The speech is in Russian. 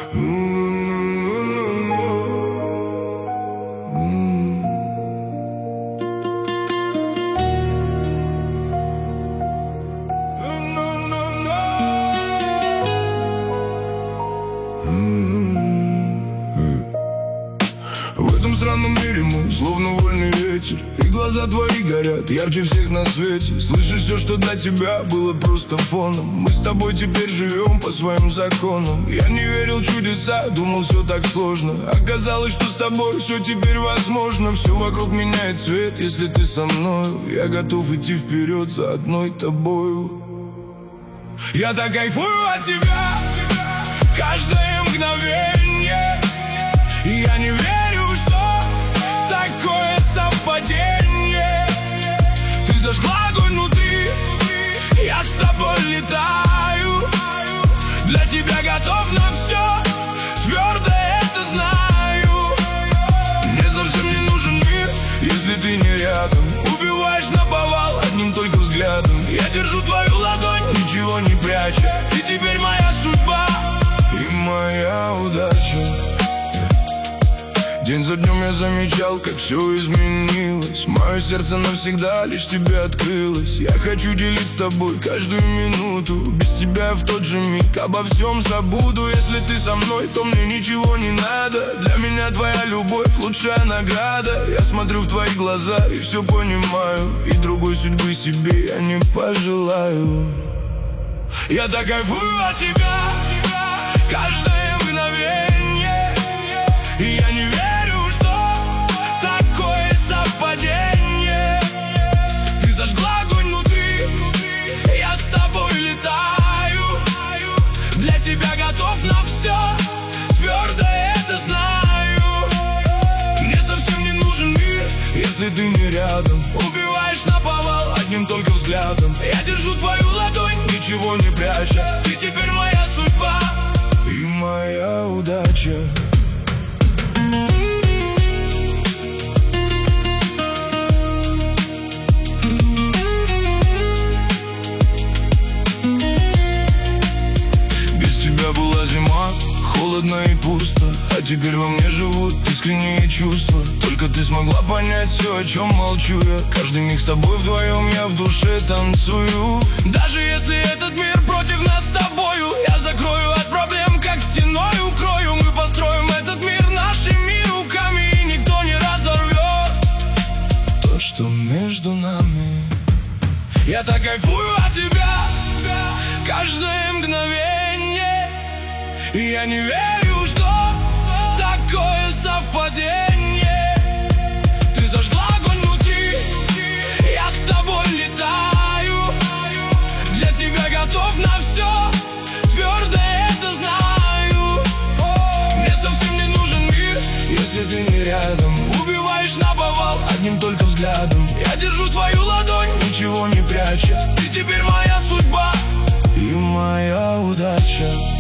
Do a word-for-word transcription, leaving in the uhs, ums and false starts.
В этом странном мире мы словно вольный ветер, и глаза твои горят ярче всех на свете. Слышишь, все, что для тебя было просто фоном. Мы с тобой теперь живем по своим законам. Я не верил в чудеса, думал, все так сложно. Оказалось, что с тобой все теперь возможно. Все вокруг меняет цвет, если ты со мною. Я готов идти вперед за одной тобою. Я так кайфую от тебя каждое мгновенье, и я не верю, что такое совпадение. Ты зажгла огонь внутри, я с тобой летаю. Для тебя готов на все, твердо это знаю. Мне совсем не нужен мир, если ты не рядом. Убиваешь наповал одним только взглядом. Я держу твою ладонь, ничего не пряча. Ты теперь моя судьба и моя удача. День за днем я замечал, как все изменилось. Мое сердце навсегда лишь тебе открылось. Я хочу делить с тобой каждую минуту. Без тебя в тот же миг обо всем забуду. Если ты со мной, то мне ничего не надо. Для меня твоя любовь лучшая награда. Я смотрю в твои глаза и все понимаю, и другой судьбы себе я не пожелаю. Я так кайфую от тебя каждое мгновенье, и я не верю, что такое совпадение. Ты зажгла огонь внутри, я с тобой летаю. Для тебя готов на все, твердо это знаю. Мне совсем не нужен мир, если ты не рядом. Убиваешь наповал одним только взглядом. Я держу твою ладонь, ничего не пряча. Ты теперь моя судьба и моя удача. Была зима, холодно и пусто, а теперь во мне живут искренние чувства. Только ты смогла понять все, о чем молчу я. Каждый миг с тобой вдвоем я в душе танцую. Даже если этот мир против нас с тобою, я закрою от проблем, как стеной укрою. Мы построим этот мир нашими руками, и никто не разорвет то, что между нами. Я так кайфую от тебя каждое мгновенье, и я не верю, что такое совпадение. Ты зажгла огонь внутри, я с тобой летаю. Для тебя готов на все, твердо это знаю. Мне совсем не нужен мир, если ты не рядом. Убиваешь наповал одним только взглядом. Я держу твою ладонь, ничего не пряча. Ты теперь моя судьба и моя удача.